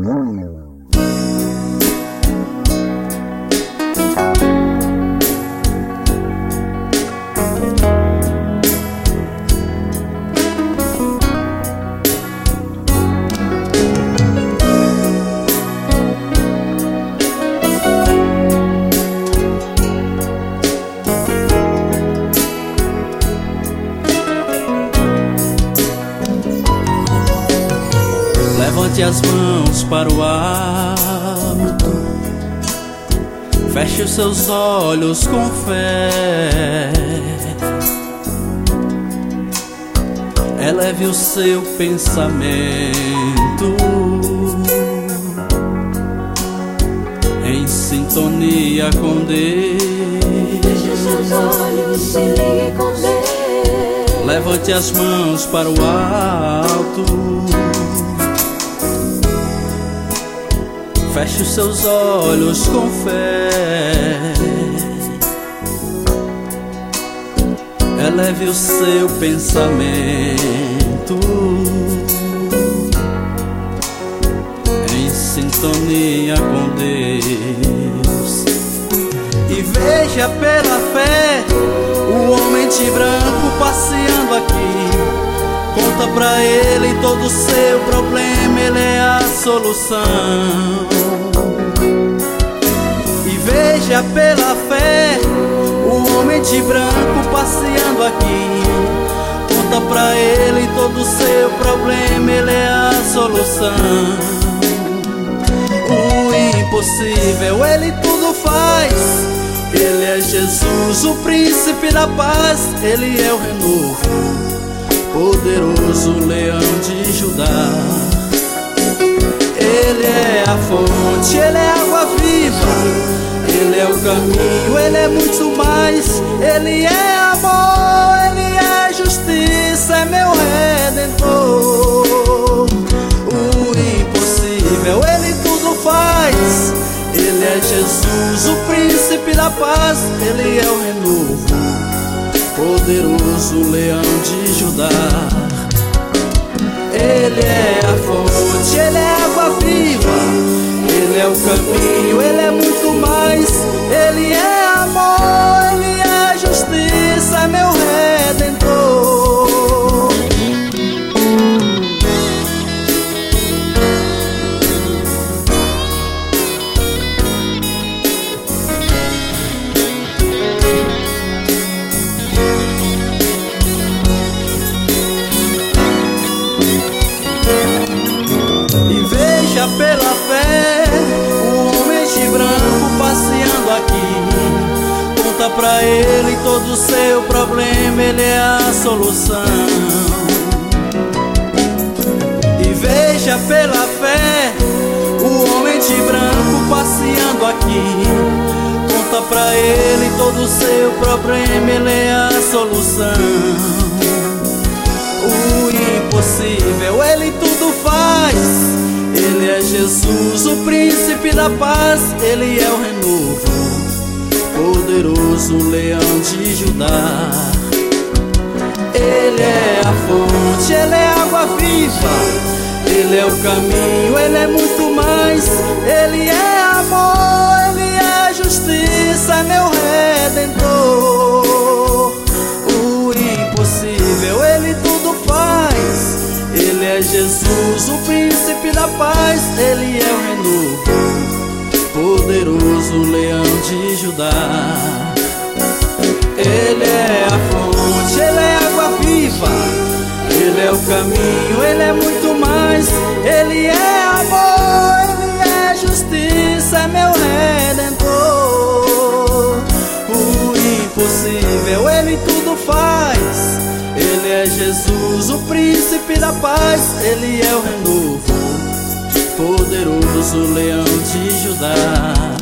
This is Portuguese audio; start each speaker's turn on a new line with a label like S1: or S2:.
S1: Levante as mãos para o alto, feche os seus olhos com fé, eleve o seu pensamento em sintonia com Deus.
S2: Feche os seus olhos, se ligue com Deus.
S1: Levante as mãos para o alto, feche os seus olhos com fé, eleve o seu pensamento em sintonia com Deus. E veja pela fé o homem de branco passeando aqui. Conta pra ele todo o seu problema, ele é a solução. E veja pela fé o homem de branco passeando aqui. Conta pra ele todo o seu problema, ele é a solução. O impossível ele tudo faz. Ele é Jesus, o príncipe da paz. Ele é o renovo, poderoso leão de Judá. Ele é a fonte, ele é a água viva, ele é o caminho, ele é muito mais. Ele é amor, ele é justiça, é meu redentor. O impossível ele tudo faz. Ele é Jesus, o príncipe da paz. Ele é o renovo, poderoso leão de Judá. Ele é a fonte, ele é a água viva, ele é o caminho, ele é muito mais. Ele é amor, ele é justiça, é meu redentor. Pela fé, o homem de branco passeando aqui. Conta pra ele todo o seu problema, ele é a solução. E veja pela fé, o homem de branco passeando aqui. Conta pra ele todo o seu problema, ele é a solução. O impossível ele tudo faz. Ele é Jesus, o príncipe da paz. Ele é o renovo, poderoso leão de Judá. Ele é a fonte, ele é a água viva, ele é o caminho, ele é muito mais. Ele é amor, ele é justiça, é meu redentor. O impossível ele tudo faz. Ele é Jesus, o príncipe da paz. Ele é o renovo, poderoso leão de Judá. Ele é a fonte, ele é a água viva, ele é o caminho, ele é muito mais. Ele é amor, ele é justiça, é meu redentor. O impossível ele tudo faz. Ele é Jesus, o príncipe da paz. Ele é o renovo, poderoso leão de Judá.